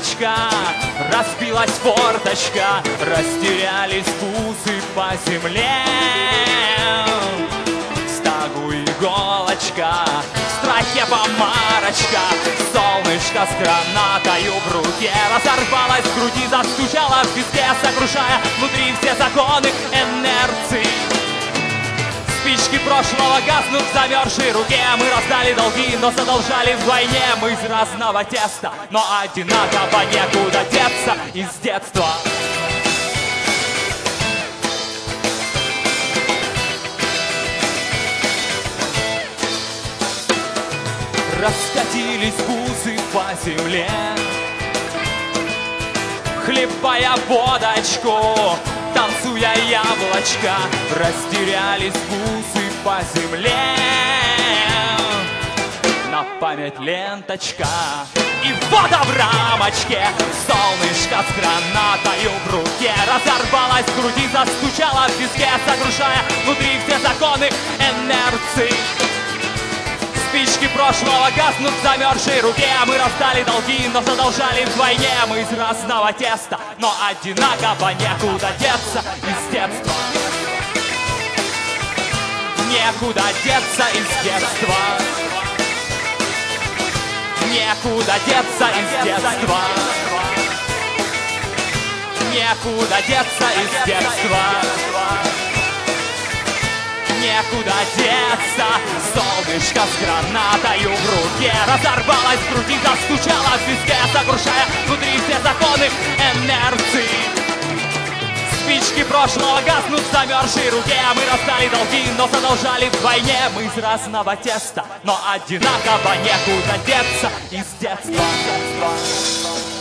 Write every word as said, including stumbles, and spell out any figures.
иголочка, разбилась форточка, растерялись бусы по земле. В стогу иголочка, в страхе помарочка, солнышко с гранатою в руке разорвалась в груди, застучала в виске, сокрушая внутри все законы инерции. Спички прошлого гаснут в замерзшей руке. Мы раздали долги, но задолжали вдвойне. Мы из разного теста, но одинаково некуда деться из детства. Раскатились бусы по земле, хлебая водочку, танцуя яблочко, растерялись бусы по земле. На память ленточка, и вода в рамочке, солнышко с гранатою в руке разорвалась в груди, застучала в виске, сокрушая внутри все законы инерции. Спички прошлого гаснут в замерзшей руке. Мы раздали долги, но задолжали вдвойне. Мы из разного теста, но одинаково некуда деться из детства. Некуда деться из детства. Некуда деться из детства. Некуда деться из детства. Некуда деться, солнышко с гранатою в руке разорвалась в груди, застучала в виске, сокрушая внутри все законы инерции. Спички прошлого гаснут в замерзшей руке. Мы раздали долги, но задолжали вдвойне. Мы из разного теста, но одинаково некуда деться из детства.